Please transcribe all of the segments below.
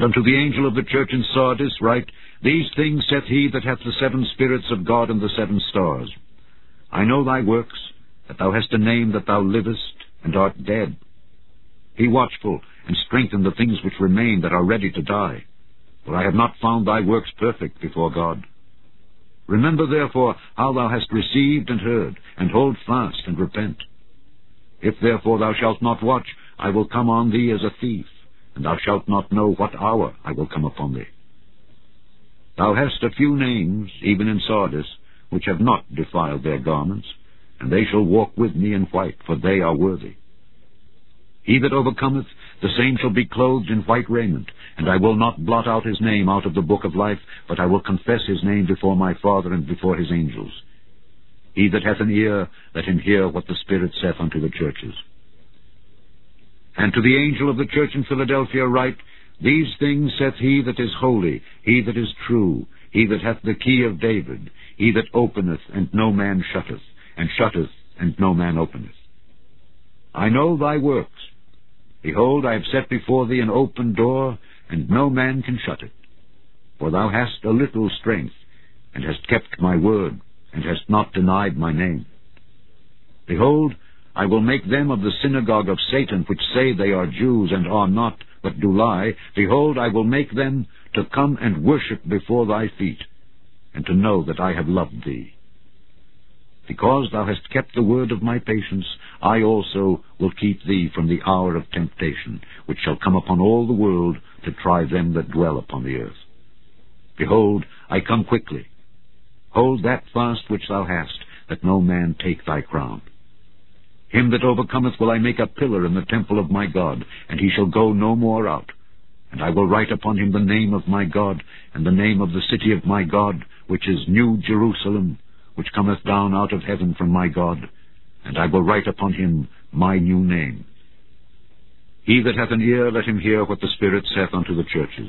unto the angel of the church in Sardis write, These things saith he that hath the 7 spirits of God and the 7 stars. I know thy works, that thou hast a name that thou livest, and art dead. Be watchful, and strengthen the things which remain that are ready to die. For I have not found thy works perfect before God. Remember therefore how thou hast received and heard, and hold fast and repent. If therefore thou shalt not watch, I will come on thee as a thief, and thou shalt not know what hour I will come upon thee. Thou hast a few names, even in Sardis, which have not defiled their garments, and they shall walk with me in white, for they are worthy. He that overcometh, the same shall be clothed in white raiment, and I will not blot out his name out of the book of life, but I will confess his name before my Father and before his angels. He that hath an ear, let him hear what the Spirit saith unto the churches. And to the angel of the church in Philadelphia write, These things saith he that is holy, he that is true, he that hath the key of David, he that openeth, and no man shutteth, and shutteth, and no man openeth. I know thy works. Behold, I have set before thee an open door, and no man can shut it. For thou hast a little strength, and hast kept my word, and hast not denied my name. Behold, I will make them of the synagogue of Satan, which say they are Jews, and are not, but do lie. Behold, I will make them to come and worship before thy feet, and to know that I have loved thee. Because thou hast kept the word of my patience, I also will keep thee from the hour of temptation, which shall come upon all the world to try them that dwell upon the earth. Behold, I come quickly. Hold that fast which thou hast, that no man take thy crown. Him that overcometh will I make a pillar in the temple of my God, and he shall go no more out. And I will write upon him the name of my God, and the name of the city of my God, which is New Jerusalem, which cometh down out of heaven from my God, and I will write upon him my new name. He that hath an ear, let him hear what the Spirit saith unto the churches.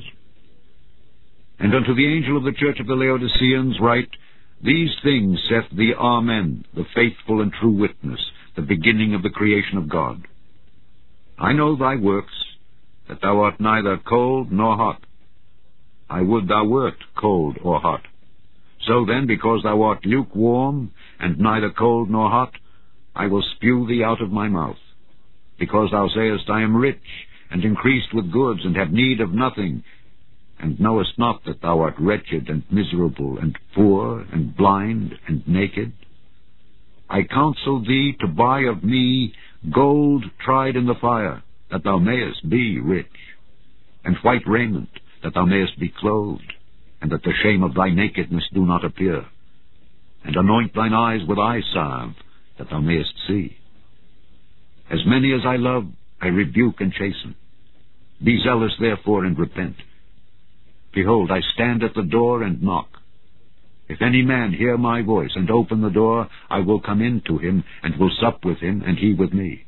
And unto the angel of the church of the Laodiceans write, These things saith the Amen, the faithful and true witness, the beginning of the creation of God. I know thy works, that thou art neither cold nor hot. I would thou wert cold or hot. So then, because thou art lukewarm, and neither cold nor hot, I will spew thee out of my mouth. Because thou sayest, I am rich, and increased with goods, and have need of nothing, and knowest not that thou art wretched, and miserable, and poor, and blind, and naked. I counsel thee to buy of me gold tried in the fire, that thou mayest be rich, and white raiment, that thou mayest be clothed, and that the shame of thy nakedness do not appear. And anoint thine eyes with eye salve, that thou mayest see. As many as I love, I rebuke and chasten. Be zealous therefore, and repent. Behold, I stand at the door and knock. If any man hear my voice, and open the door, I will come in to him, and will sup with him, and he with me.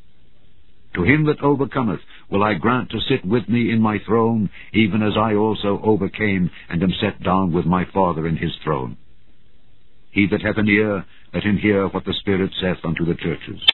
To him that overcometh will I grant to sit with me in my throne, even as I also overcame, and am set down with my Father in his throne. He that hath an ear, let him hear what the Spirit saith unto the churches.